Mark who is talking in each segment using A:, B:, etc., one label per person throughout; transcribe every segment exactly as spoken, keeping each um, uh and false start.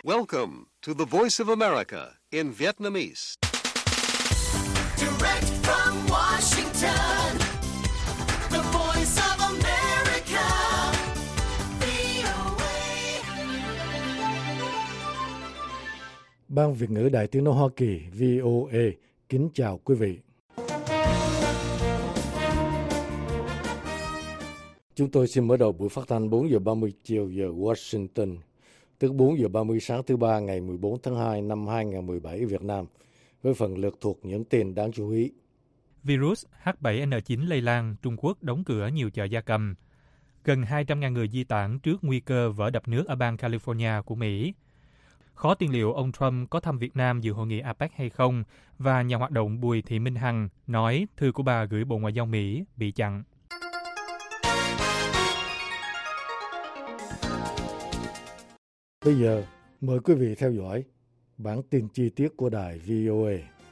A: Welcome to the Voice of America in Vietnamese.
B: Direct from Washington, the Voice of America, vê o a.
C: Ban Việt ngữ Đài Tiếng nói Hoa Kỳ vê o a kính chào quý vị. Chúng tôi xin mở đầu buổi phát thanh bốn giờ ba mươi chiều giờ Washington, tức bốn giờ ba mươi sáng thứ ba ngày mười bốn tháng hai năm hai nghìn không trăm mười bảy Việt Nam, với phần lượt thuộc những tin đáng chú ý.
D: Virus H bảy N chín lây lan, Trung Quốc đóng cửa nhiều chợ gia cầm. Gần hai trăm nghìn người di tản trước nguy cơ vỡ đập nước ở bang California của Mỹ. Khó tiên liệu ông Trump có thăm Việt Nam dự hội nghị a pếc hay không, và nhà hoạt động Bùi Thị Minh Hằng nói thư của bà gửi Bộ Ngoại giao Mỹ bị chặn.
C: Bây giờ, mời quý vị theo dõi bản tin chi tiết của đài vê o a.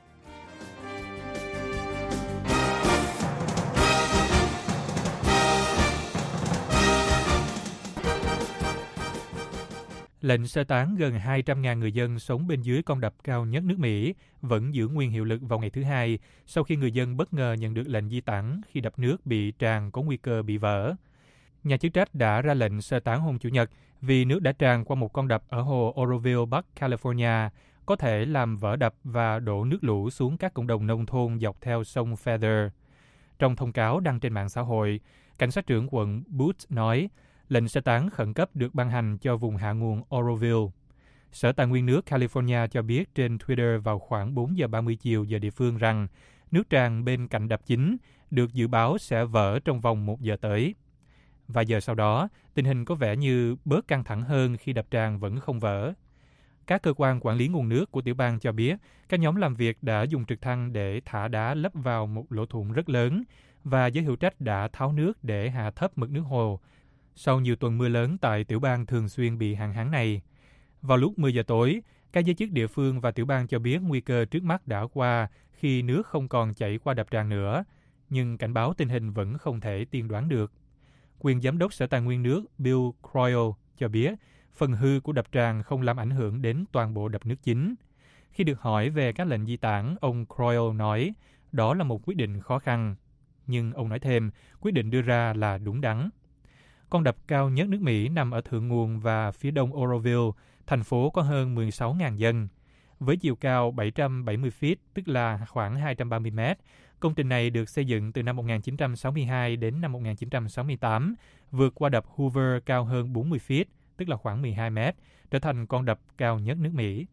D: Lệnh sơ tán gần hai trăm nghìn người dân sống bên dưới con đập cao nhất nước Mỹ vẫn giữ nguyên hiệu lực vào ngày thứ Hai sau khi người dân bất ngờ nhận được lệnh di tản khi đập nước bị tràn có nguy cơ bị vỡ. Nhà chức trách đã ra lệnh sơ tán hôm Chủ nhật vì nước đã tràn qua một con đập ở hồ Oroville, Bắc California, có thể làm vỡ đập và đổ nước lũ xuống các cộng đồng nông thôn dọc theo sông Feather. Trong thông cáo đăng trên mạng xã hội, cảnh sát trưởng quận Butte nói lệnh sơ tán khẩn cấp được ban hành cho vùng hạ nguồn Oroville. Sở Tài nguyên nước California cho biết trên Twitter vào khoảng bốn giờ ba mươi chiều giờ địa phương rằng nước tràn bên cạnh đập chính được dự báo sẽ vỡ trong vòng một giờ tới. Vài giờ sau đó, tình hình có vẻ như bớt căng thẳng hơn khi đập tràn vẫn không vỡ. Các cơ quan quản lý nguồn nước của tiểu bang cho biết các nhóm làm việc đã dùng trực thăng để thả đá lấp vào một lỗ thủng rất lớn và giới hữu trách đã tháo nước để hạ thấp mực nước hồ sau nhiều tuần mưa lớn tại tiểu bang thường xuyên bị hạn hán này. Vào lúc mười giờ tối, các giới chức địa phương và tiểu bang cho biết nguy cơ trước mắt đã qua khi nước không còn chảy qua đập tràn nữa, nhưng cảnh báo tình hình vẫn không thể tiên đoán được. Quyền giám đốc Sở Tài nguyên nước Bill Croyle cho biết phần hư của đập tràn không làm ảnh hưởng đến toàn bộ đập nước chính. Khi được hỏi về các lệnh di tản, ông Croyle nói đó là một quyết định khó khăn. Nhưng ông nói thêm, quyết định đưa ra là đúng đắn. Con đập cao nhất nước Mỹ nằm ở thượng nguồn và phía đông Oroville, thành phố có hơn mười sáu nghìn dân. Với chiều cao bảy trăm bảy mươi feet, tức là khoảng hai trăm ba mươi mét, công trình này được xây dựng từ năm một nghìn chín trăm sáu mươi hai đến năm một nghìn chín trăm sáu mươi tám, vượt qua đập Hoover cao hơn bốn mươi feet, tức là khoảng mười hai mét, trở thành con đập cao nhất nước Mỹ.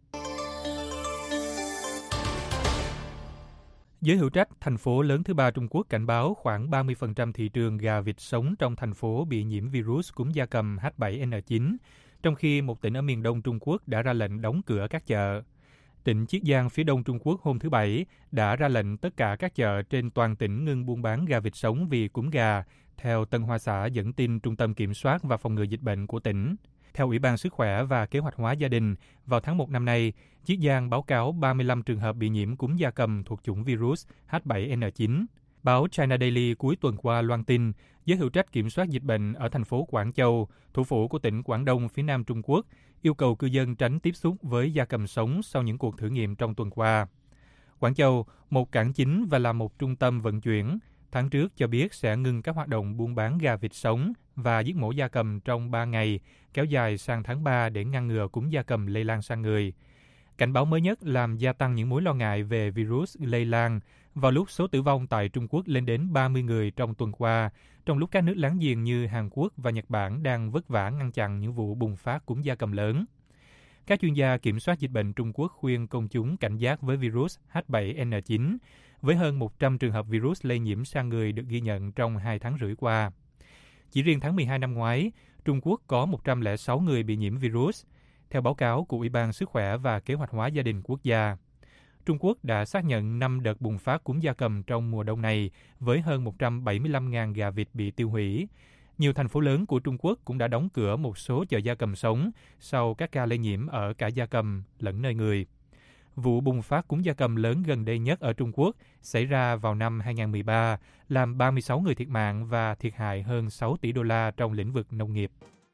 D: Giới hữu trách thành phố lớn thứ ba Trung Quốc cảnh báo khoảng ba mươi phần trăm thị trường gà vịt sống trong thành phố bị nhiễm virus cúm gia cầm H bảy N chín, trong khi một tỉnh ở miền đông Trung Quốc đã ra lệnh đóng cửa các chợ. Tỉnh Chiết Giang phía đông Trung Quốc hôm thứ Bảy đã ra lệnh tất cả các chợ trên toàn tỉnh ngưng buôn bán gà vịt sống vì cúm gà, theo Tân Hoa Xã dẫn tin Trung tâm Kiểm soát và Phòng ngừa Dịch bệnh của tỉnh. Theo Ủy ban Sức khỏe và Kế hoạch hóa gia đình, vào tháng một năm nay, Chiết Giang báo cáo ba mươi lăm trường hợp bị nhiễm cúm gia cầm thuộc chủng virus H bảy N chín. Báo China Daily cuối tuần qua loan tin, giới hữu trách kiểm soát dịch bệnh ở thành phố Quảng Châu, thủ phủ của tỉnh Quảng Đông phía nam Trung Quốc, yêu cầu cư dân tránh tiếp xúc với gia cầm sống sau những cuộc thử nghiệm trong tuần qua. Quảng Châu, một cảng chính và là một trung tâm vận chuyển, tháng trước cho biết sẽ ngừng các hoạt động buôn bán gà vịt sống và giết mổ gia cầm trong ba ngày, kéo dài sang tháng ba để ngăn ngừa cúm gia cầm lây lan sang người. Cảnh báo mới nhất làm gia tăng những mối lo ngại về virus lây lan vào lúc số tử vong tại Trung Quốc lên đến ba mươi người trong tuần qua, trong lúc các nước láng giềng như Hàn Quốc và Nhật Bản đang vất vả ngăn chặn những vụ bùng phát cúm gia cầm lớn. Các chuyên gia kiểm soát dịch bệnh Trung Quốc khuyên công chúng cảnh giác với virus H bảy N chín, với hơn một trăm trường hợp virus lây nhiễm sang người được ghi nhận trong hai tháng rưỡi qua. Chỉ riêng tháng mười hai năm ngoái, Trung Quốc có một trăm lẻ sáu người bị nhiễm virus, theo báo cáo của Ủy ban Sức khỏe và Kế hoạch hóa gia đình quốc gia. Trung Quốc đã xác nhận năm đợt bùng phát cúm gia cầm trong mùa đông này với hơn một trăm bảy mươi lăm nghìn gà vịt bị tiêu hủy. Nhiều thành phố lớn của Trung Quốc cũng đã đóng cửa một số chợ gia cầm sống sau các ca lây nhiễm ở cả gia cầm lẫn nơi người. Vụ bùng phát cúm gia cầm lớn gần đây nhất ở Trung Quốc xảy ra vào năm hai nghìn không trăm mười ba, làm ba mươi sáu người thiệt mạng và thiệt hại hơn sáu tỷ đô la trong lĩnh vực nông nghiệp.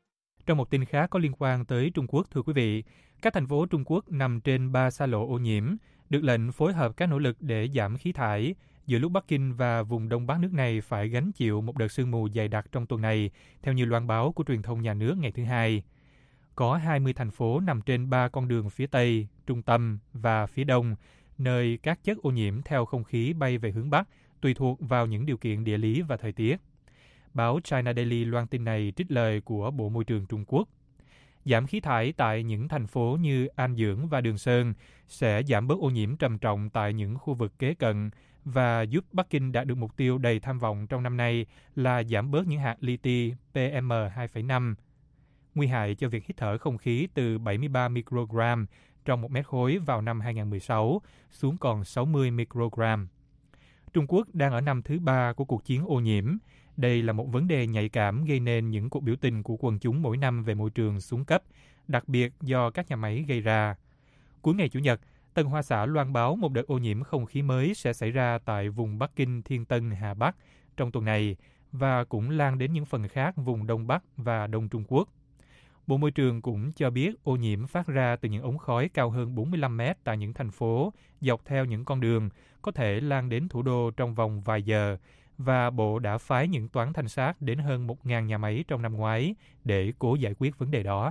D: Trong một tin khác có liên quan tới Trung Quốc, thưa quý vị, các thành phố Trung Quốc nằm trên ba xa lộ ô nhiễm, được lệnh phối hợp các nỗ lực để giảm khí thải, giữa lúc Bắc Kinh và vùng Đông Bắc nước này phải gánh chịu một đợt sương mù dày đặc trong tuần này, theo như loan báo của truyền thông nhà nước ngày thứ Hai. Có hai mươi thành phố nằm trên ba con đường phía Tây, Trung tâm và phía Đông, nơi các chất ô nhiễm theo không khí bay về hướng Bắc, tùy thuộc vào những điều kiện địa lý và thời tiết. Báo China Daily loan tin này trích lời của Bộ Môi trường Trung Quốc. Giảm khí thải tại những thành phố như An Dưỡng và Đường Sơn sẽ giảm bớt ô nhiễm trầm trọng tại những khu vực kế cận và giúp Bắc Kinh đạt được mục tiêu đầy tham vọng trong năm nay là giảm bớt những hạt li ti P M hai phẩy năm, nguy hại cho việc hít thở không khí từ bảy mươi ba microgram trong một mét khối vào năm hai nghìn không trăm mười sáu xuống còn sáu mươi microgram. Trung Quốc đang ở năm thứ ba của cuộc chiến ô nhiễm. Đây là một vấn đề nhạy cảm gây nên những cuộc biểu tình của quần chúng mỗi năm về môi trường xuống cấp, đặc biệt do các nhà máy gây ra. Cuối ngày Chủ nhật, Tân Hoa Xã loan báo một đợt ô nhiễm không khí mới sẽ xảy ra tại vùng Bắc Kinh, Thiên Tân, Hà Bắc trong tuần này và cũng lan đến những phần khác vùng Đông Bắc và Đông Trung Quốc. Bộ Môi trường cũng cho biết ô nhiễm phát ra từ những ống khói cao hơn bốn mươi lăm mét tại những thành phố dọc theo những con đường có thể lan đến thủ đô trong vòng vài giờ, và Bộ đã phái những toán thanh sát đến hơn một nghìn nhà máy trong năm ngoái để cố giải quyết vấn đề đó.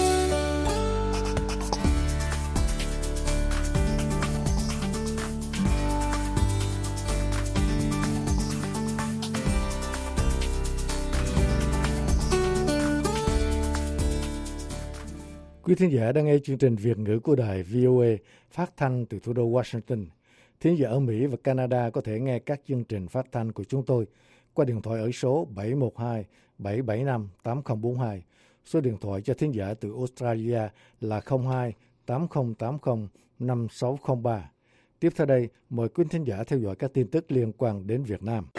C: Quý thính giả đang nghe chương trình Việt ngữ của đài V O A phát thanh từ thủ đô Washington. Thính giả ở Mỹ và Canada có thể nghe các chương trình phát thanh của chúng tôi qua điện thoại ở số bảy một hai bảy bảy năm tám không bốn hai. Số điện thoại cho thính giả từ Australia là không hai tám không tám không năm sáu không ba. Tiếp theo đây, mời quý thính giả theo dõi các tin tức liên quan đến Việt Nam.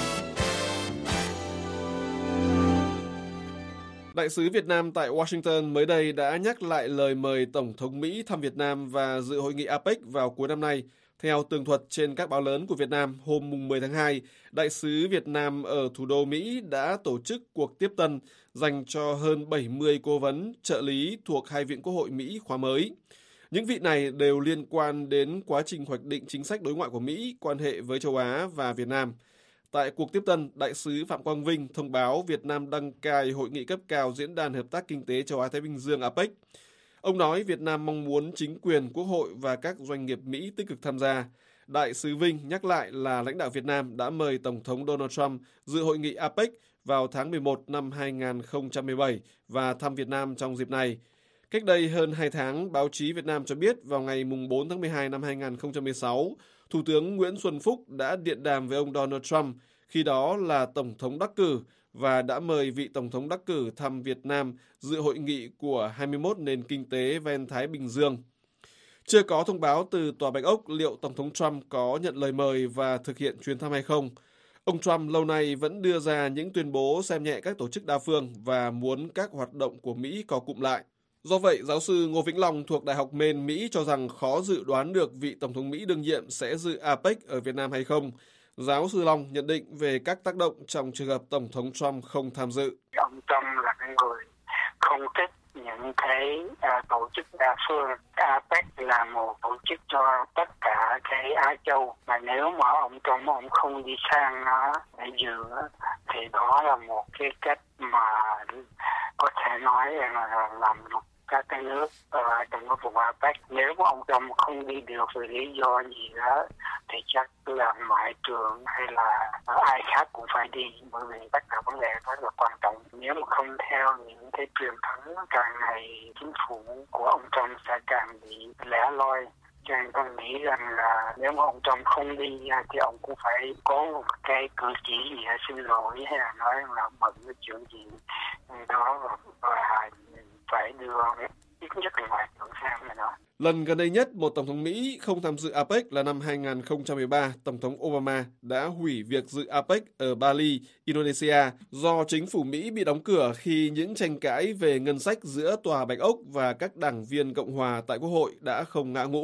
E: Đại sứ Việt Nam tại Washington mới đây đã nhắc lại lời mời Tổng thống Mỹ thăm Việt Nam và dự hội nghị a pếch vào cuối năm nay. Theo tường thuật trên các báo lớn của Việt Nam, hôm mười tháng hai, Đại sứ Việt Nam ở thủ đô Mỹ đã tổ chức cuộc tiếp tân dành cho hơn bảy mươi cố vấn, trợ lý thuộc Hai viện Quốc hội Mỹ khóa mới. Những vị này đều liên quan đến quá trình hoạch định chính sách đối ngoại của Mỹ, quan hệ với châu Á và Việt Nam. Tại cuộc tiếp tân, Đại sứ Phạm Quang Vinh thông báo Việt Nam đăng cai hội nghị cấp cao Diễn đàn Hợp tác Kinh tế Châu Á-Thái Bình Dương a pếch. Ông nói Việt Nam mong muốn chính quyền, quốc hội và các doanh nghiệp Mỹ tích cực tham gia. Đại sứ Vinh nhắc lại là lãnh đạo Việt Nam đã mời Tổng thống Donald Trump dự hội nghị a pếch vào tháng mười một năm hai nghìn không trăm mười bảy và thăm Việt Nam trong dịp này. Cách đây hơn hai tháng, báo chí Việt Nam cho biết vào ngày bốn tháng mười hai năm hai nghìn không trăm mười sáu, Thủ tướng Nguyễn Xuân Phúc đã điện đàm với ông Donald Trump, khi đó là Tổng thống đắc cử, và đã mời vị Tổng thống đắc cử thăm Việt Nam dự hội nghị của hai mươi mốt nền kinh tế ven Thái Bình Dương. Chưa có thông báo từ Tòa Bạch Ốc liệu Tổng thống Trump có nhận lời mời và thực hiện chuyến thăm hay không. Ông Trump lâu nay vẫn đưa ra những tuyên bố xem nhẹ các tổ chức đa phương và muốn các hoạt động của Mỹ co cụm lại. Do vậy, giáo sư Ngô Vĩnh Long thuộc Đại học Maine, Mỹ cho rằng khó dự đoán được vị Tổng thống Mỹ đương nhiệm sẽ dự a pếch ở Việt Nam hay không. Giáo sư Long nhận định về các tác động trong trường hợp Tổng thống Trump không tham dự.
F: Ông Trump là cái người không thích những cái à, tổ chức đa phương. a pếch là một tổ chức cho tất cả cái Á Châu. Mà nếu mà ông Trump ông không đi sang nó để dự thì đó là một cái cách mà có thể nói là làm nhục các cái nước ở trong cái vùng a pếch. Nếu mà ông Trump không đi được vì lý do gì đó thì chắc là ngoại trưởng hay là ai khác cũng phải đi, bởi vì tất cả vấn đề rất là quan trọng. Nếu mà không theo những cái truyền thống, càng ngày chính phủ của ông Trump sẽ càng bị lẻ loi. Cho nên tôi nghĩ rằng là nếu mà ông Trump không đi thì ông cũng phải có một cái cử chỉ gì là xin lỗi hay là nói là bận cái chuyện gì đó và phải đưa ít nhất là ngoại trưởng sang này đó.
E: Lần gần đây nhất một Tổng thống Mỹ không tham dự a pếch là năm hai nghìn không trăm mười ba, Tổng thống Obama đã hủy việc dự a pếch ở Bali, Indonesia do chính phủ Mỹ bị đóng cửa khi những tranh cãi về ngân sách giữa Tòa Bạch Ốc và các đảng viên Cộng hòa tại Quốc hội đã không ngã ngũ.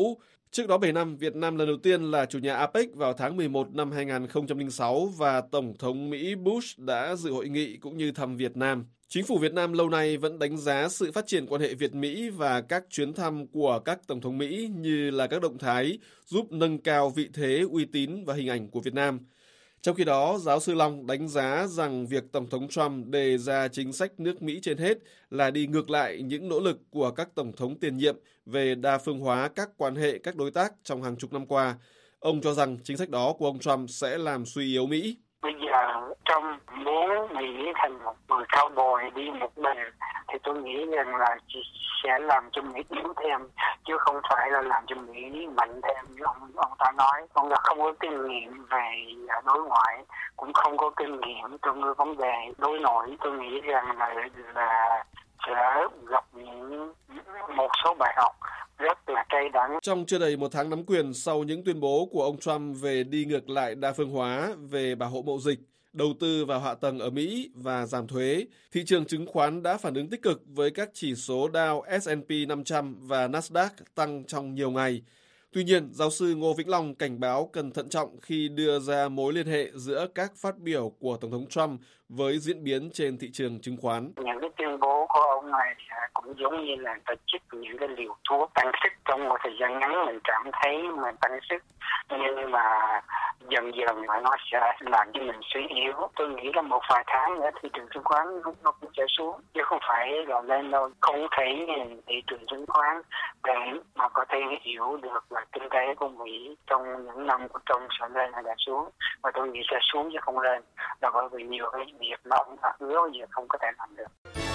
E: Trước đó bảy năm, Việt Nam lần đầu tiên là chủ nhà a pếch vào tháng mười một năm hai nghìn không trăm lẻ sáu và Tổng thống Mỹ Bush đã dự hội nghị cũng như thăm Việt Nam. Chính phủ Việt Nam lâu nay vẫn đánh giá sự phát triển quan hệ Việt-Mỹ và các chuyến thăm của các Tổng thống Mỹ như là các động thái giúp nâng cao vị thế, uy tín và hình ảnh của Việt Nam. Trong khi đó, giáo sư Long đánh giá rằng việc Tổng thống Trump đề ra chính sách nước Mỹ trên hết là đi ngược lại những nỗ lực của các Tổng thống tiền nhiệm về đa phương hóa các quan hệ các đối tác trong hàng chục năm qua. Ông cho rằng chính sách đó của ông Trump sẽ làm suy yếu Mỹ.
F: Bây giờ Trump muốn Mỹ thành một người cao bồi đi một mình thì tôi nghĩ rằng là chỉ sẽ làm cho Mỹ yếu thêm chứ không phải là làm cho Mỹ mạnh thêm như ông ông ta nói. Ông là không có kinh nghiệm về đối ngoại, cũng không có kinh nghiệm trong cái vấn đề đối nội. Tôi nghĩ rằng là là sẽ gặp những một số bài học rất là cay đắng.
E: Trong chưa đầy một tháng nắm quyền sau những tuyên bố của ông Trump về đi ngược lại đa phương hóa, về bảo hộ mậu dịch, đầu tư vào hạ tầng ở Mỹ và giảm thuế, thị trường chứng khoán đã phản ứng tích cực với các chỉ số Dow, S and P năm trăm và Nasdaq tăng trong nhiều ngày. Tuy nhiên, giáo sư Ngô Vĩnh Long cảnh báo cần thận trọng khi đưa ra mối liên hệ giữa các phát biểu của Tổng thống Trump với diễn biến trên thị trường chứng khoán.
F: Những cái tuyên bố của ông này cũng giống như là ta chích những cái liều thuốc tăng sức trong một thời gian ngắn mình cảm thấy mình tăng sức, nhưng mà dần dần mà nó sẽ làm cho mình suy yếu. Tôi nghĩ là một vài tháng nữa thị trường chứng khoán nó cũng sẽ xuống chứ không phải là lên đâu. Không thể nhìn thị trường chứng khoán để mà có thể hiểu được là kinh tế của Mỹ trong những năm của Trump sẽ lên hay là xuống, và tôi nghĩ sẽ xuống chứ không lên, là bởi vì nhiều cái việc mà ông đã hứa giờ không có thể làm được.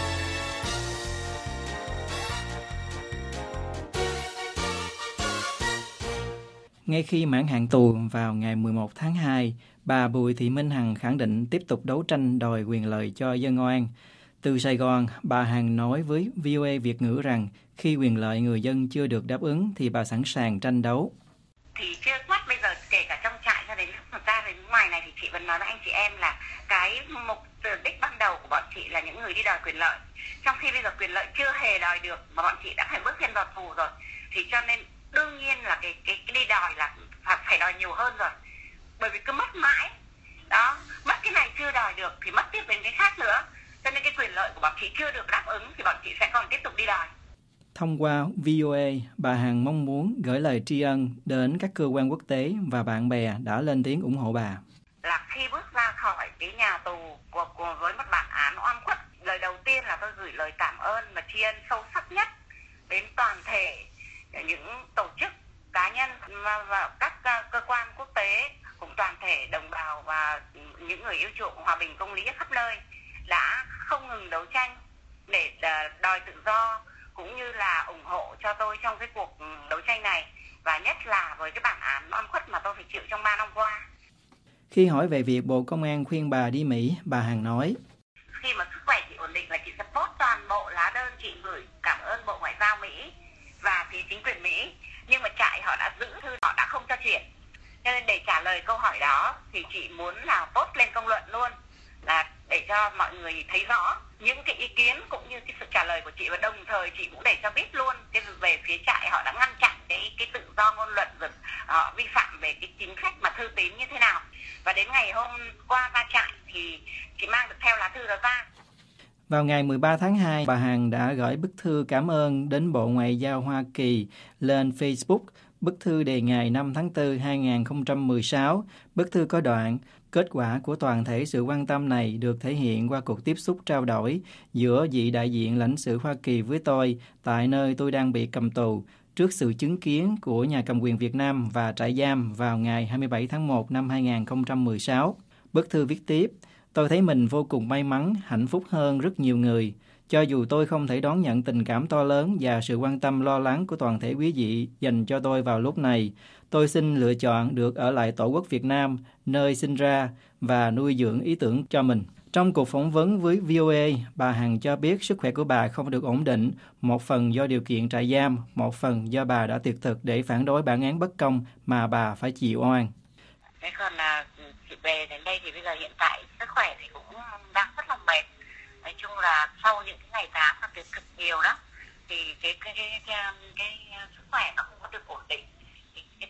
G: Ngay khi mãn hạn tù vào ngày mười một tháng hai, bà Bùi Thị Minh Hằng khẳng định tiếp tục đấu tranh đòi quyền lợi cho dân oan. Từ Sài Gòn, bà Hằng nói với vê o a Việt ngữ rằng khi quyền lợi người dân chưa được đáp ứng thì bà sẵn sàng tranh đấu.
H: Thì trước mắt bây giờ kể cả trong trại cho đến lúc ra đến ngoài này thì chị vẫn nói với anh chị em là cái mục đích ban đầu của bọn chị là những người đi đòi quyền lợi. Trong khi bây giờ quyền lợi chưa hề đòi được mà bọn chị đã phải bước lên vào tù rồi, thì cho nên đương nhiên là cái cái, cái đi đòi là phải, phải đòi nhiều hơn rồi. Bởi vì cứ mất mãi, đó, mất cái này chưa đòi được thì mất tiếp đến cái khác nữa. Cho nên cái quyền lợi của bọn chị chưa được đáp ứng thì bọn chị sẽ còn tiếp tục đi đòi.
G: Thông qua vê o a, bà Hằng mong muốn gửi lời tri ân đến các cơ quan quốc tế và bạn bè đã lên tiếng ủng hộ bà.
H: Là khi bước ra khỏi cái nhà tù của, của với một bản án oan khuất, lời đầu tiên là tôi gửi lời cảm ơn và tri ân sâu sắc nhất đến toàn thể những tổ chức, cá nhân và các cơ quan quốc tế, cùng toàn thể đồng bào và những người yêu chuộng hòa bình công lý khắp nơi đã không ngừng đấu tranh để đòi tự do, cũng như là ủng hộ cho tôi trong cái cuộc đấu tranh này, và nhất là với cái bản án oan khuất mà tôi phải chịu trong ba năm qua.
G: Khi hỏi về việc Bộ Công an khuyên bà đi Mỹ, bà Hằng nói:
H: Khi mà sức khỏe chị ổn định là chị sẽ post toàn bộ lá đơn chị gửi cảm ơn Bộ Ngoại giao Mỹ và phía chính quyền Mỹ, nhưng mà trại họ đã giữ thư, họ đã không cho chuyển. Cho nên để trả lời câu hỏi đó thì chị muốn là post lên công luận luôn, là để cho mọi người thấy rõ những cái ý kiến cũng như cái sự trả lời của chị, và đồng thời chị cũng để cho biết luôn cái về phía trại họ đã ngăn chặn cái cái tự do ngôn luận, rồi họ vi phạm về cái chính sách mà thư tín như thế nào. Và đến ngày hôm qua ra trại thì chị mang được theo lá thư đó ra.
G: Vào ngày mười ba tháng hai, bà Hằng đã gửi bức thư cảm ơn đến Bộ Ngoại giao Hoa Kỳ lên Facebook. Bức thư đề ngày năm tháng tư năm hai nghìn không trăm mười sáu. Bức thư có đoạn: kết quả của toàn thể sự quan tâm này được thể hiện qua cuộc tiếp xúc trao đổi giữa vị đại diện lãnh sự Hoa Kỳ với tôi tại nơi tôi đang bị cầm tù, trước sự chứng kiến của nhà cầm quyền Việt Nam và trại giam vào ngày hai mươi bảy tháng một năm hai nghìn không trăm mười sáu. Bức thư viết tiếp: tôi thấy mình vô cùng may mắn, hạnh phúc hơn rất nhiều người. Cho dù tôi không thể đón nhận tình cảm to lớn và sự quan tâm lo lắng của toàn thể quý vị dành cho tôi vào lúc này, tôi xin lựa chọn được ở lại Tổ quốc Việt Nam, nơi sinh ra, và nuôi dưỡng ý tưởng cho mình. Trong cuộc phỏng vấn với vê o a, bà Hằng cho biết sức khỏe của bà không được ổn định, một phần do điều kiện trại giam, một phần do bà đã tuyệt thực để phản đối bản án bất công mà bà phải chịu oan.
H: Thế còn là chị về đến đây thì bây giờ hiện tại sức khỏe thì cũng đang rất là mệt. Nói chung là sau những cái ngày tháng tuyệt thực nhiều đó thì cái cái cái, cái, cái, cái sức khỏe nó không có được ổn định.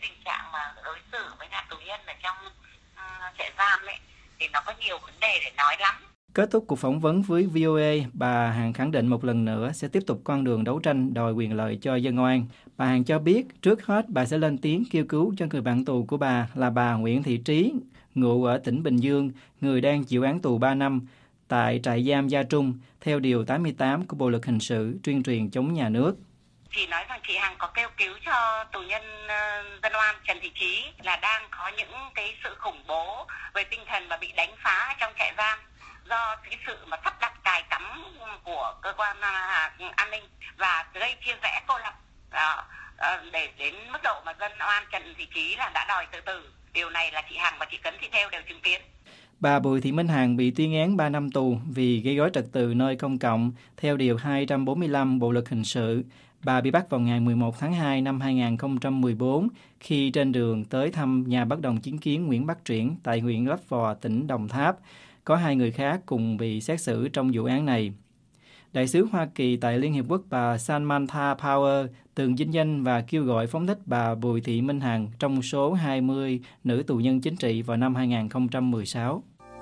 H: tình trạng mà đối xử với nạn tù nhân ở trong uh, trại giam ấy thì nó có nhiều vấn đề để nói lắm.
G: Kết thúc cuộc phỏng vấn với vê o a, bà Hằng khẳng định một lần nữa sẽ tiếp tục con đường đấu tranh đòi quyền lợi cho dân oan. Bà Hằng cho biết trước hết bà sẽ lên tiếng kêu cứu cho người bạn tù của bà là bà Nguyễn Thị Trí, ngụ ở tỉnh Bình Dương, người đang chịu án tù ba năm tại trại giam Gia Trung theo điều tám mươi tám của Bộ luật hình sự tuyên truyền chống nhà nước.
H: Chị nói rằng chị Hằng có kêu cứu cho tù nhân uh, dân oan Trần Thị Trí là đang có những cái sự khủng bố về tinh thần và bị đánh phá trong trại giam do cái sự mà sắp đặt cài cắm của cơ quan uh, an ninh và gây chia rẽ cô lập uh, uh, để đến mức độ mà dân oan Trần Thị Trí là đã đòi tự tử. Điều này là chị Hằng và chị Cấn Thị Thêu đều chứng kiến.
G: Bà Bùi Thị Minh Hằng bị tuyên án ba năm tù vì gây rối trật tự nơi công cộng theo điều hai trăm bốn mươi lăm Bộ luật hình sự. Bà bị bắt vào ngày mười một tháng hai năm hai nghìn không trăm mười bốn khi trên đường tới thăm nhà bất đồng chứng kiến Nguyễn Bắc Truyển tại huyện Lấp Vò, tỉnh Đồng Tháp. Có hai người khác cùng bị xét xử trong vụ án này. Đại sứ Hoa Kỳ tại Liên Hiệp Quốc bà Samantha Power từng vinh danh và kêu gọi phóng thích bà Bùi Thị Minh Hằng trong số hai mươi nữ tù nhân chính trị vào năm hai nghìn không trăm mười sáu.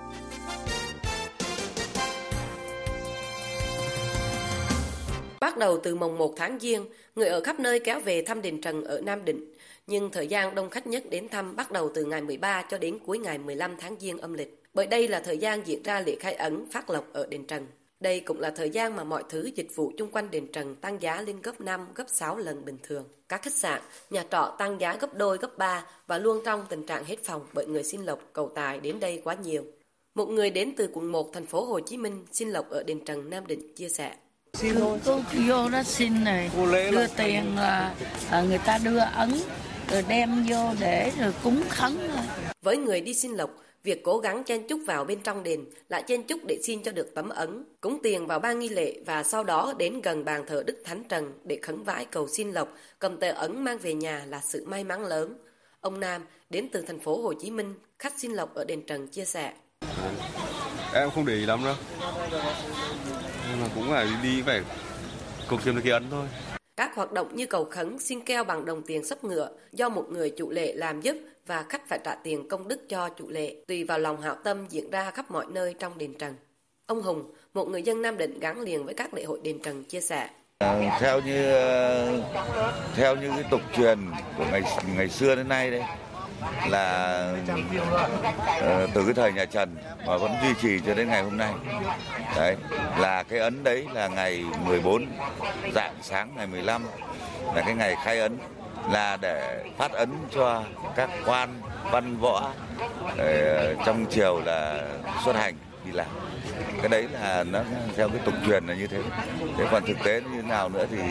I: Bắt đầu từ mồng một tháng Giêng, người ở khắp nơi kéo về thăm đền Trần ở Nam Định. Nhưng thời gian đông khách nhất đến thăm bắt đầu từ ngày mười ba cho đến cuối ngày mười lăm tháng Giêng âm lịch. Bởi đây là thời gian diễn ra lễ khai ấn phát lộc ở đền Trần. Đây cũng là thời gian mà mọi thứ dịch vụ chung quanh đền Trần tăng giá lên gấp năm, gấp sáu lần bình thường. Các khách sạn, nhà trọ tăng giá gấp đôi, gấp ba và luôn trong tình trạng hết phòng bởi người xin lộc cầu tài đến đây quá nhiều. Một người đến từ quận một thành phố Hồ Chí Minh xin lộc ở đền Trần Nam Định chia sẻ.
J: Cô, cô vô đó xin này, đưa tiền là người ta đưa ấn, rồi đem vô để rồi cúng khấn.
I: Với người đi xin lộc, việc cố gắng chen chúc vào bên trong đền lại chen chúc để xin cho được tấm ấn, cúng tiền vào ban nghi lễ và sau đó đến gần bàn thờ Đức Thánh Trần để khấn vái cầu xin lộc, cầm tờ ấn mang về nhà là sự may mắn lớn. Ông Nam đến từ thành phố Hồ Chí Minh, khách xin lộc ở đền Trần chia sẻ.
K: Em không để ý lắm đâu, nhưng mà cũng phải đi phải cầu kiếm được cái ấn thôi.
I: Các hoạt động như cầu khấn, xin keo bằng đồng tiền xấp ngựa do một người chủ lễ làm giúp và khách phải trả tiền công đức cho chủ lễ, tùy vào lòng hảo tâm diễn ra khắp mọi nơi trong đền Trần. Ông Hùng, một người dân Nam Định gắn liền với các lễ hội đền Trần chia sẻ.
L: À, theo như theo như cái tục truyền của ngày ngày xưa đến nay đấy là uh, từ cái thời nhà Trần mà vẫn duy trì cho đến ngày hôm nay. Đấy là cái ấn đấy là ngày mười bốn rạng sáng ngày mười lăm là cái ngày khai ấn, là để phát ấn cho các quan văn võ để trong triều là xuất hành đi làm. Cái đấy là nó theo cái tục truyền là như thế. Thế còn thực tế như thế nào nữa thì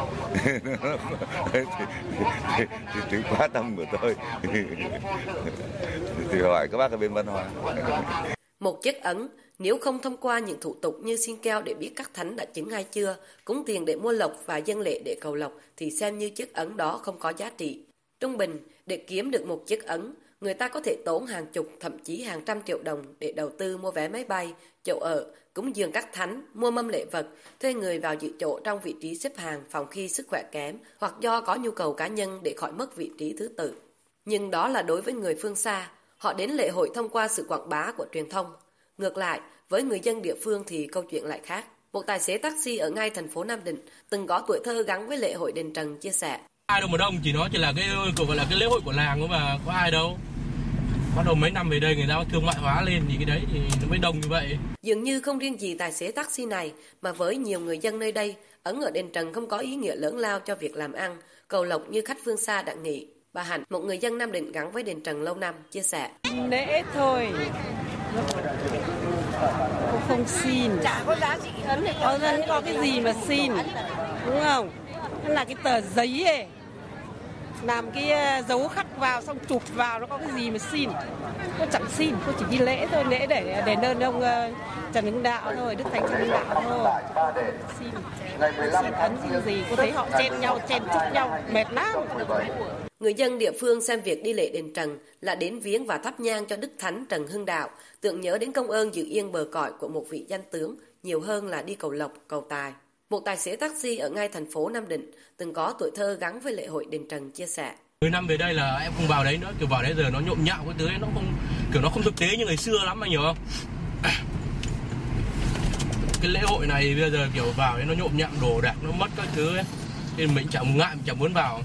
L: thì, thì, thì, thì quá tâm của tôi thì, thì hỏi các bác ở bên văn hóa.
I: Một chiếc ấn nếu không thông qua những thủ tục như xin keo để biết các thánh đã chứng hay chưa, cúng tiền để mua lộc và dâng lễ để cầu lộc thì xem như chiếc ấn đó không có giá trị. Trung bình, để kiếm được một chiếc ấn, người ta có thể tốn hàng chục thậm chí hàng trăm triệu đồng để đầu tư mua vé máy bay, chỗ ở, cúng dường các thánh, mua mâm lễ vật, thuê người vào giữ chỗ trong vị trí xếp hàng phòng khi sức khỏe kém hoặc do có nhu cầu cá nhân để khỏi mất vị trí thứ tự. Nhưng đó là đối với người phương xa, họ đến lễ hội thông qua sự quảng bá của truyền thông. Ngược lại, với người dân địa phương thì câu chuyện lại khác. Một tài xế taxi ở ngay thành phố Nam Định từng có tuổi thơ gắn với lễ hội đền Trần chia sẻ.
M: Ai đâu mà đông, chỉ nó chỉ là cái gọi là cái lễ hội của làng thôi mà, có ai đâu. Bắt đầu mấy năm về đây người ta thương mại hóa lên thì cái đấy thì nó mới đông như vậy.
I: Dường như không riêng gì tài xế taxi này mà với nhiều người dân nơi đây, ấn ở đền Trần không có ý nghĩa lớn lao cho việc làm ăn, cầu lộc như khách phương xa đã nghĩ. Bà Hạnh, một người dân Nam Định gắn với đền Trần lâu năm, chia sẻ.
N: Lễ thôi, cũng không xin. Chả có giá trị ấn này. Có dân có cái gì mà xin, đúng không? Nó là cái tờ giấy ấy. Làm cái dấu khắc vào xong chụp vào nó có cái gì mà xin. Nó chẳng xin, cô chỉ đi lễ thôi, lễ để đền ơn ông Trần Hưng Đạo thôi, Đức Thánh Trần Hưng Đạo thôi. Xin, xin ấn xin gì, cô thấy họ chen nhau, chen chúc nhau, mệt lắm.
I: Người dân địa phương xem việc đi lễ đền Trần là đến viếng và thắp nhang cho Đức Thánh Trần Hưng Đạo, tưởng nhớ đến công ơn giữ yên bờ cõi của một vị danh tướng, nhiều hơn là đi cầu lộc, cầu tài. Một tài xế taxi ở ngay thành phố Nam Định từng có tuổi thơ gắn với lễ hội đền Trần chia sẻ.
M: mười năm về đây là em không vào đấy nữa, kiểu vào đấy giờ nó nhộn nhạo cái thứ ấy, nó không kiểu nó không thực tế như ngày xưa lắm, anh hiểu không? Cái lễ hội này bây giờ kiểu vào đấy nó nhộn nhạo đồ đạc, nó mất các thứ ấy. Nên mình chẳng ngại, mình chẳng muốn vào.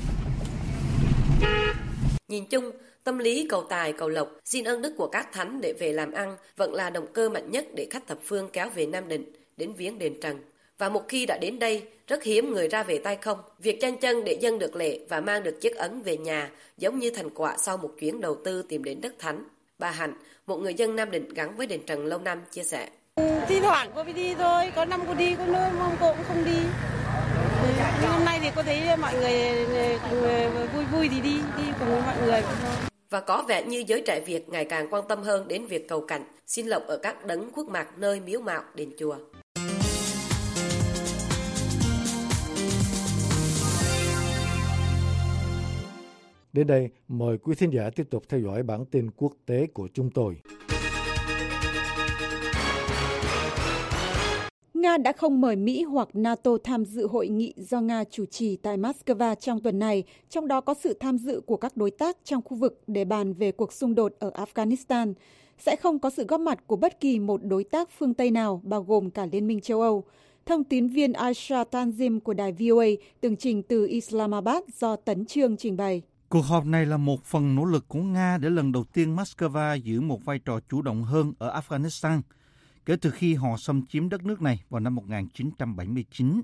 I: Nhìn chung, tâm lý cầu tài cầu lộc, xin ơn đức của các thánh để về làm ăn vẫn là động cơ mạnh nhất để khách thập phương kéo về Nam Định đến viếng đền Trần. Và một khi đã đến đây, rất hiếm người ra về tay không. Việc chăn chân để dâng được lễ và mang được chiếc ấn về nhà giống như thành quả sau một chuyến đầu tư tìm đến đất thánh. Bà Hạnh, một người dân Nam Định gắn với đền Trần lâu năm, chia sẻ.
N: Thi thoảng cô mới đi thôi, có năm cô đi, có năm cô cũng không đi. Nhưng hôm nay thì cô thấy mọi người, người vui vui thì đi, đi cùng với mọi người.
I: Và có vẻ như giới trẻ Việt ngày càng quan tâm hơn đến việc cầu cảnh, xin lộc ở các đấng khuất mạc nơi miếu mạo đền chùa.
C: Đến đây, mời quý thính giả tiếp tục theo dõi bản tin quốc tế của chúng tôi.
O: Nga đã không mời Mỹ hoặc NATO tham dự hội nghị do Nga chủ trì tại Moscow trong tuần này, trong đó có sự tham dự của các đối tác trong khu vực để bàn về cuộc xung đột ở Afghanistan. Sẽ không có sự góp mặt của bất kỳ một đối tác phương Tây nào, bao gồm cả Liên minh châu Âu. Thông tín viên Aisha Tanzim của đài vê o a tường trình từ Islamabad do Tấn Chương trình bày.
P: Cuộc họp này là một phần nỗ lực của Nga để lần đầu tiên Moscow giữ một vai trò chủ động hơn ở Afghanistan, kể từ khi họ xâm chiếm đất nước này vào năm một nghìn chín trăm bảy mươi chín.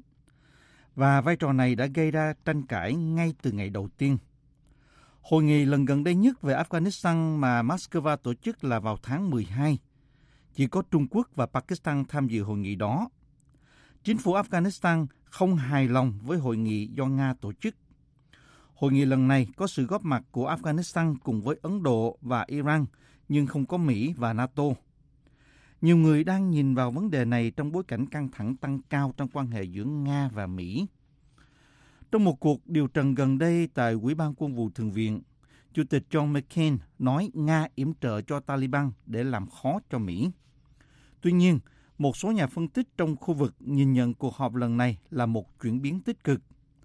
P: Và vai trò này đã gây ra tranh cãi ngay từ ngày đầu tiên. Hội nghị lần gần đây nhất về Afghanistan mà Moscow tổ chức là vào tháng mười hai. Chỉ có Trung Quốc và Pakistan tham dự hội nghị đó. Chính phủ Afghanistan không hài lòng với hội nghị do Nga tổ chức. Hội nghị lần này có sự góp mặt của Afghanistan cùng với Ấn Độ và Iran, nhưng không có Mỹ và NATO. Nhiều người đang nhìn vào vấn đề này trong bối cảnh căng thẳng tăng cao trong quan hệ giữa Nga và Mỹ. Trong một cuộc điều trần gần đây tại Ủy ban Quân vụ Thượng viện, Chủ tịch John McCain nói Nga yểm trợ cho Taliban để làm khó cho Mỹ. Tuy nhiên, một số nhà phân tích trong khu vực nhìn nhận cuộc họp lần này là một chuyển biến tích cực.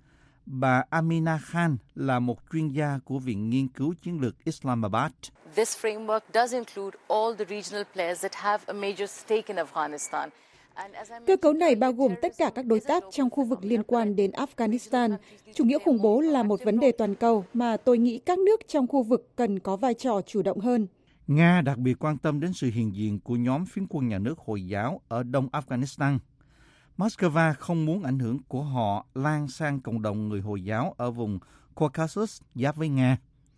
P: Bà Amina Khan là một chuyên gia của Viện Nghiên cứu Chiến lược Islamabad.
Q: This framework does include all the regional players that have a major stake in Afghanistan.
O: Cơ cấu này bao gồm tất cả các đối tác trong khu vực liên quan đến Afghanistan. Chủ nghĩa khủng bố là một vấn đề toàn cầu mà tôi nghĩ các nước trong khu vực cần có vai trò chủ động hơn.
P: Nga đặc biệt quan tâm đến sự hiện diện của nhóm phiến quân nhà nước Hồi giáo ở đông Afghanistan. Moscow không muốn ảnh hưởng của họ lan sang cộng đồng người Hồi giáo ở vùng Caucasus giáp với Nga.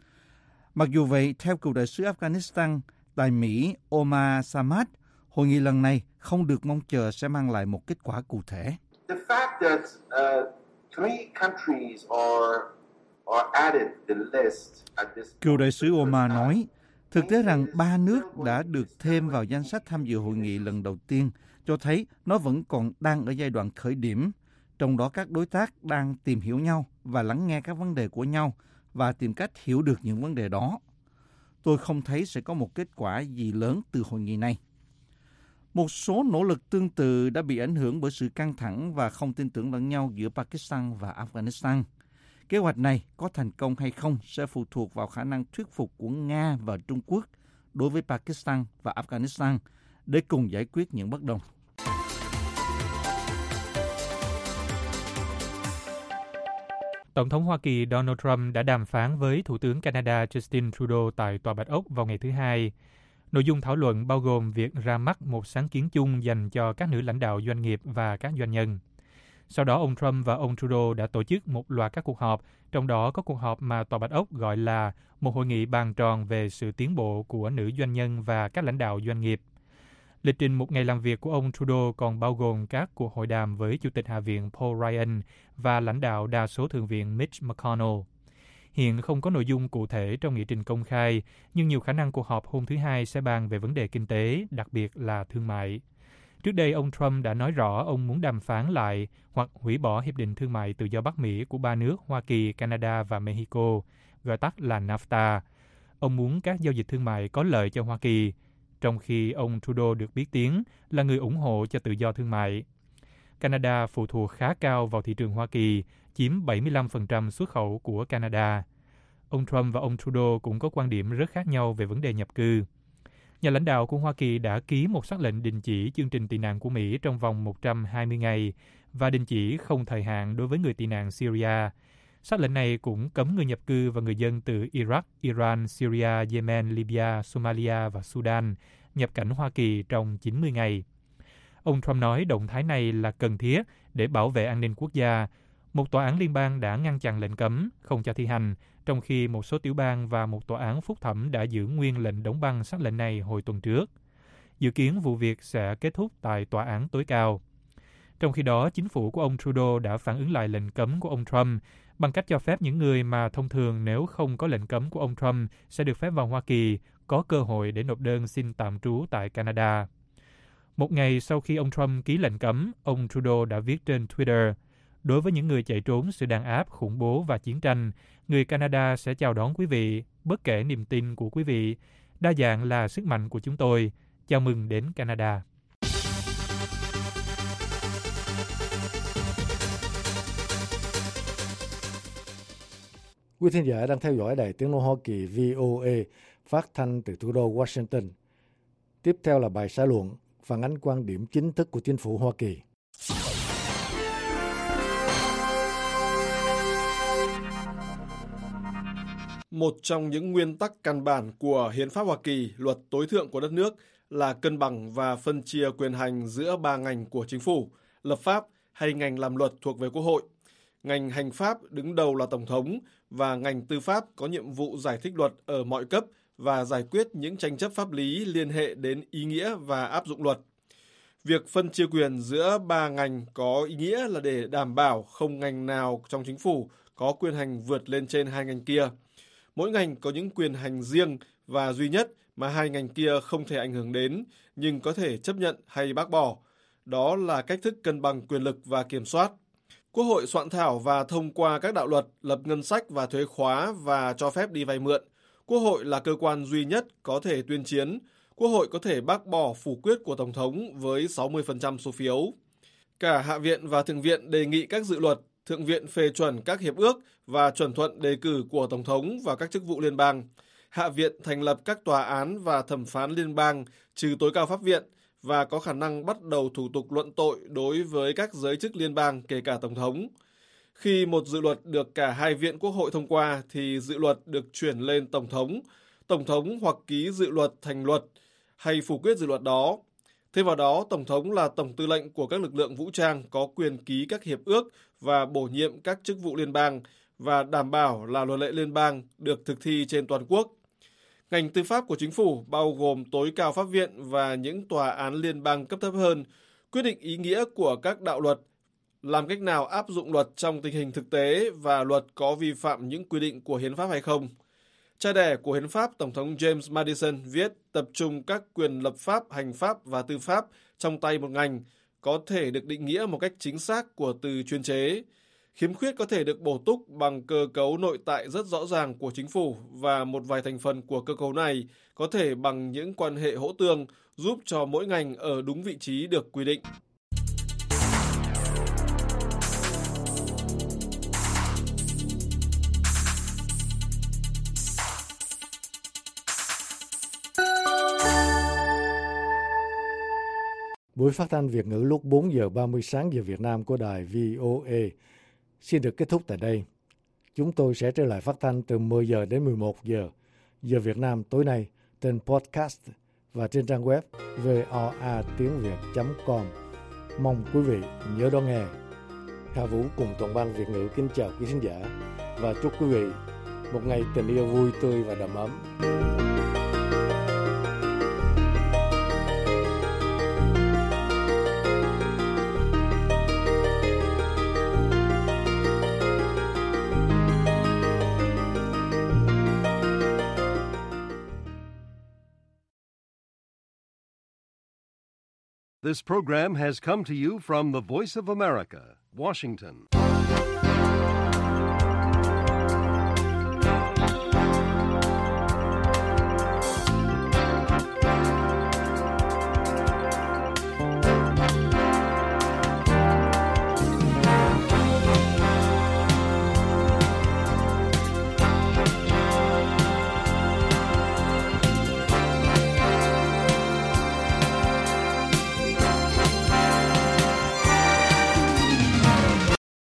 P: Mặc dù vậy, theo cựu đại sứ Afghanistan tại Mỹ Omar Samad, hội nghị lần này không được mong chờ sẽ mang lại một kết quả cụ thể.
R: The fact that uh, three countries are are added the list at this.
P: Cựu đại sứ Omar nói, thực tế rằng ba nước đã được thêm vào danh sách tham dự hội nghị lần đầu tiên cho thấy nó vẫn còn đang ở giai đoạn khởi điểm, trong đó các đối tác đang tìm hiểu nhau và lắng nghe các vấn đề của nhau và tìm cách hiểu được những vấn đề đó. Tôi không thấy sẽ có một kết quả gì lớn từ hội nghị này. Một số nỗ lực tương tự đã bị ảnh hưởng bởi sự căng thẳng và không tin tưởng lẫn nhau giữa Pakistan và Afghanistan. Kế hoạch này có thành công hay không sẽ phụ thuộc vào khả năng thuyết phục của Nga và Trung Quốc đối với Pakistan và Afghanistan để cùng giải quyết những bất đồng.
D: Tổng thống Hoa Kỳ Donald Trump đã đàm phán với Thủ tướng Canada Justin Trudeau tại Tòa Bạch Ốc vào ngày thứ Hai. Nội dung thảo luận bao gồm việc ra mắt một sáng kiến chung dành cho các nữ lãnh đạo doanh nghiệp và các doanh nhân. Sau đó, ông Trump và ông Trudeau đã tổ chức một loạt các cuộc họp, trong đó có cuộc họp mà Tòa Bạch Ốc gọi là một hội nghị bàn tròn về sự tiến bộ của nữ doanh nhân và các lãnh đạo doanh nghiệp. Lịch trình một ngày làm việc của ông Trudeau còn bao gồm các cuộc hội đàm với Chủ tịch Hạ viện Paul Ryan và lãnh đạo đa số Thượng viện Mitch McConnell. Hiện không có nội dung cụ thể trong nghị trình công khai, nhưng nhiều khả năng cuộc họp hôm thứ Hai sẽ bàn về vấn đề kinh tế, đặc biệt là thương mại. Trước đây, ông Trump đã nói rõ ông muốn đàm phán lại hoặc hủy bỏ Hiệp định Thương mại Tự do Bắc Mỹ của ba nước Hoa Kỳ, Canada và Mexico, gọi tắt là NAFTA. Ông muốn các giao dịch thương mại có lợi cho Hoa Kỳ, trong khi ông Trudeau được biết tiếng là người ủng hộ cho tự do thương mại. Canada phụ thuộc khá cao vào thị trường Hoa Kỳ, chiếm bảy mươi lăm phần trăm xuất khẩu của Canada. Ông Trump và ông Trudeau cũng có quan điểm rất khác nhau về vấn đề nhập cư. Nhà lãnh đạo của Hoa Kỳ đã ký một sắc lệnh đình chỉ chương trình tị nạn của Mỹ trong vòng một trăm hai mươi ngày và đình chỉ không thời hạn đối với người tị nạn Syria. Sắc lệnh này cũng cấm người nhập cư và người dân từ Iraq, Iran, Syria, Yemen, Libya, Somalia và Sudan nhập cảnh Hoa Kỳ trong chín mươi ngày. Ông Trump nói động thái này là cần thiết để bảo vệ an ninh quốc gia. Một tòa án liên bang đã ngăn chặn lệnh cấm, không cho thi hành, trong khi một số tiểu bang và một tòa án phúc thẩm đã giữ nguyên lệnh đóng băng sắc lệnh này hồi tuần trước. Dự kiến vụ việc sẽ kết thúc tại tòa án tối cao. Trong khi đó, chính phủ của ông Trudeau đã phản ứng lại lệnh cấm của ông Trump bằng cách cho phép những người mà thông thường nếu không có lệnh cấm của ông Trump sẽ được phép vào Hoa Kỳ có cơ hội để nộp đơn xin tạm trú tại Canada. Một ngày sau khi ông Trump ký lệnh cấm, ông Trudeau đã viết trên Twitter: đối với những người chạy trốn sự đàn áp, khủng bố và chiến tranh, người Canada sẽ chào đón quý vị, bất kể niềm tin của quý vị. Đa dạng là sức mạnh của chúng tôi. Chào mừng đến Canada.
C: Quý thính giả đang theo dõi Đài Tiếng nói Hoa Kỳ V O A phát thanh từ thủ đô Washington. Tiếp theo là bài xã luận phản ánh quan điểm chính thức của chính phủ Hoa Kỳ.
E: Một trong những nguyên tắc căn bản của Hiến pháp Hoa Kỳ, luật tối thượng của đất nước, là cân bằng và phân chia quyền hành giữa ba ngành của chính phủ, lập pháp hay ngành làm luật thuộc về Quốc hội. Ngành hành pháp đứng đầu là Tổng thống và ngành tư pháp có nhiệm vụ giải thích luật ở mọi cấp và giải quyết những tranh chấp pháp lý liên hệ đến ý nghĩa và áp dụng luật. Việc phân chia quyền giữa ba ngành có ý nghĩa là để đảm bảo không ngành nào trong chính phủ có quyền hành vượt lên trên hai ngành kia. Mỗi ngành có những quyền hành riêng và duy nhất mà hai ngành kia không thể ảnh hưởng đến, nhưng có thể chấp nhận hay bác bỏ. Đó là cách thức cân bằng quyền lực và kiểm soát. Quốc hội soạn thảo và thông qua các đạo luật, lập ngân sách và thuế khóa và cho phép đi vay mượn. Quốc hội là cơ quan duy nhất có thể tuyên chiến. Quốc hội có thể bác bỏ phủ quyết của Tổng thống với sáu mươi phần trăm số phiếu. Cả Hạ viện và Thượng viện đề nghị các dự luật, Thượng viện phê chuẩn các hiệp ước và chuẩn thuận đề cử của Tổng thống vào các chức vụ liên bang. Hạ viện thành lập các tòa án và thẩm phán liên bang, trừ tối cao pháp viện, và có khả năng bắt đầu thủ tục luận tội đối với các giới chức liên bang, kể cả Tổng thống. Khi một dự luật được cả hai viện Quốc hội thông qua, thì dự luật được chuyển lên Tổng thống. Tổng thống hoặc ký dự luật thành luật hay phủ quyết dự luật đó. Thêm vào đó, Tổng thống là Tổng tư lệnh của các lực lượng vũ trang có quyền ký các hiệp ước và bổ nhiệm các chức vụ liên bang và đảm bảo là luật lệ liên bang được thực thi trên toàn quốc. Ngành tư pháp của chính phủ bao gồm tối cao pháp viện và những tòa án liên bang cấp thấp hơn, quyết định ý nghĩa của các đạo luật, làm cách nào áp dụng luật trong tình hình thực tế và luật có vi phạm những quy định của hiến pháp hay không. Cha đẻ của hiến pháp, Tổng thống James Madison viết tập trung các quyền lập pháp, hành pháp và tư pháp trong tay một ngành, có thể được định nghĩa một cách chính xác của từ chuyên chế. Khiếm khuyết có thể được bổ túc bằng cơ cấu nội tại rất rõ ràng của chính phủ và một vài thành phần của cơ cấu này có thể bằng những quan hệ hỗ tương giúp cho mỗi ngành ở đúng vị trí được quy định.
C: Buổi phát thanh Việt ngữ lúc bốn giờ ba mươi sáng giờ Việt Nam của đài V O A xin được kết thúc tại đây. Chúng tôi sẽ trở lại phát thanh từ mười giờ đến mười một giờ giờ Việt Nam tối nay trên podcast và trên trang web voa tiếng việt chấm com. Mong quý vị nhớ đón nghe. Hà Vũ cùng toàn ban Việt ngữ kính chào quý khán giả và chúc quý vị một ngày tình yêu vui tươi và đầm ấm.
A: This program has come to you from the Voice of America, Washington.